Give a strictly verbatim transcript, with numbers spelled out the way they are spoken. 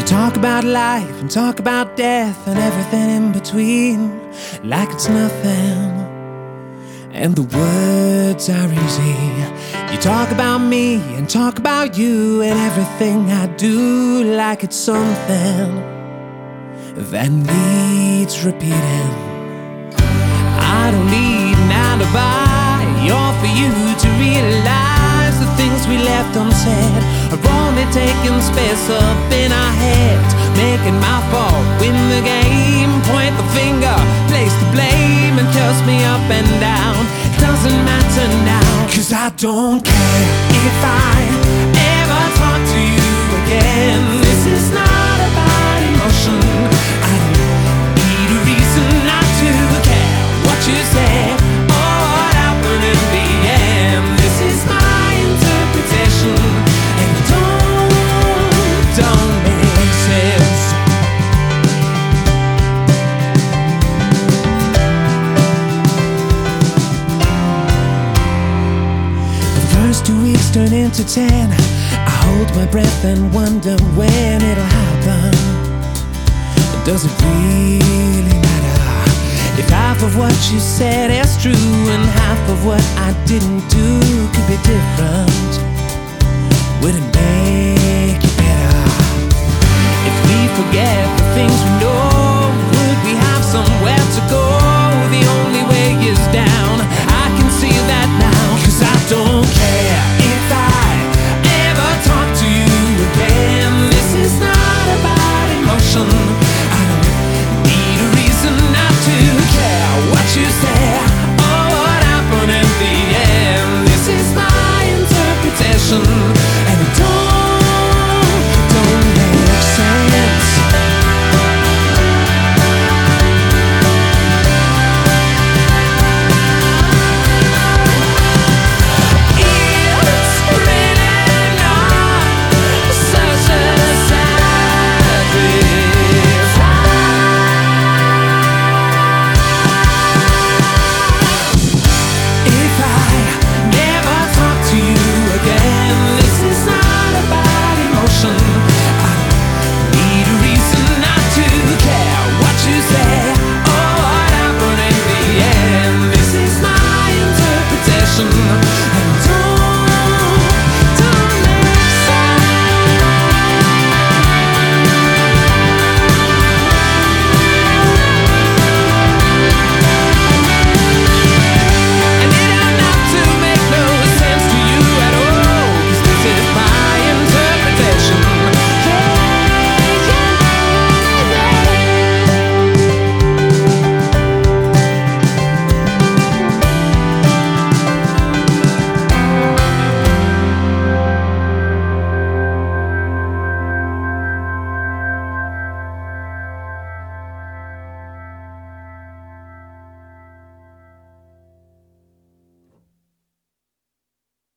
Talk about life and talk about death and everything in between, like it's nothing, and the words are easy. You talk about me and talk about you and everything I do, like it's something that needs repeating. I don't need an alibi or for you to realize the things we left unsaid are only taking space up in our heads, making my fault win the game. Point the finger, place the blame, and curse me up and down. It doesn't matter now, 'cause I don't care if I ever talk to you again. This is not about emotion. I don't need a reason not to care what you said or what happened in the end. This is my interpretation, and it don't, don't make sense. The first two weeks turn into ten. I hold my breath and wonder when it'll happen. Does it really matter if half of what you said is true and half of what I didn't do could be different? Would it make it better if we forget the things we know? Would we have somewhere to